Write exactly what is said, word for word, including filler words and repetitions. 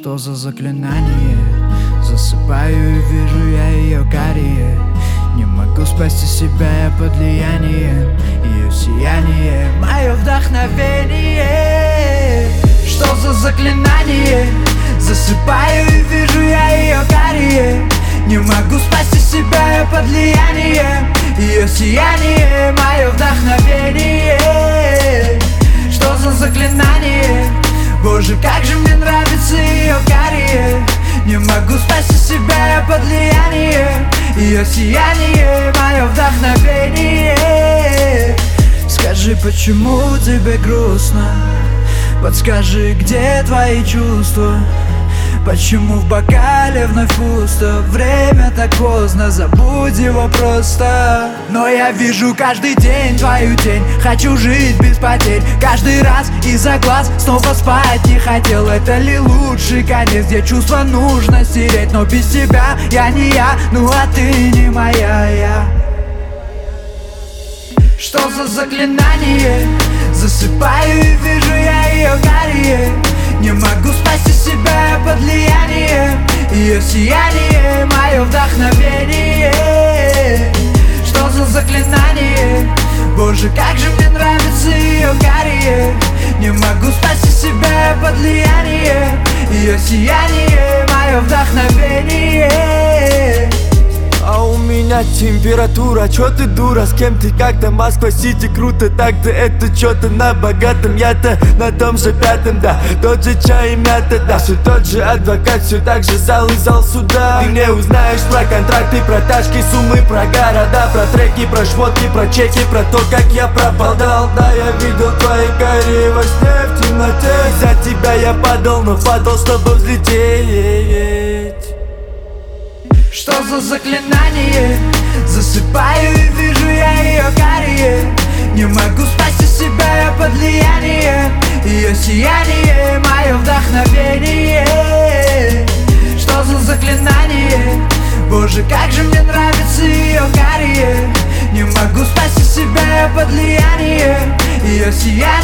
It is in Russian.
Что за заклинание? Засыпаю и вижу я ее карие. Не могу спасти себя, я под влиянием ее сияние, мое вдохновение. Что за заклинание? Засыпаю и вижу я ее карие. Не могу спасти себя, я под влиянием ее сияние, мое вдохновение. Что за заклинание? Боже, как же мне нравится ее карие. Не могу спасти себя, я под влиянием ее сияние, мое вдохновение. Скажи, почему тебе грустно? Подскажи, где твои чувства? Почему в бокале вновь пусто? Время так поздно, забудь его просто. Но я вижу каждый день твою тень. Хочу жить без потерь. Каждый раз из-за глаз снова спать не хотел. Это ли лучший конец, где чувства нужно стереть? Но без тебя я не я, ну а ты не моя я. Что за заклинание? Засыпаю и вижу я ее карие. Не могу спасти себя, я под влиянием ее сияние, мое вдохновение. Что за заклинание? Боже, как же мне нравится ее карие. Не могу спасти себя, я под влиянием ее сияние, мое вдохновение. А у меня температура, чё ты дура, с кем ты, как-то Москва-Сити, круто так-то, это чё-то на богатом, я-то на том же пятом, да, тот же чай и мята, да, все тот же адвокат, все так же зал и зал суда. Ты не узнаешь про контракты, про тачки, суммы, про города, про треки, про шмотки, про чеки, про то, как я пропадал. Да, я видел твои карие во сне в темноте, за тебя я падал, но падал, чтобы взлететь. Что за заклинание? Засыпаю и вижу я ее карие. Не могу спасти себя, я под влиянием ее сияние, мое вдохновение. Что за заклинание? Боже, как же мне нравится ее карие. Не могу спасти себя, я под влиянием ее сияние.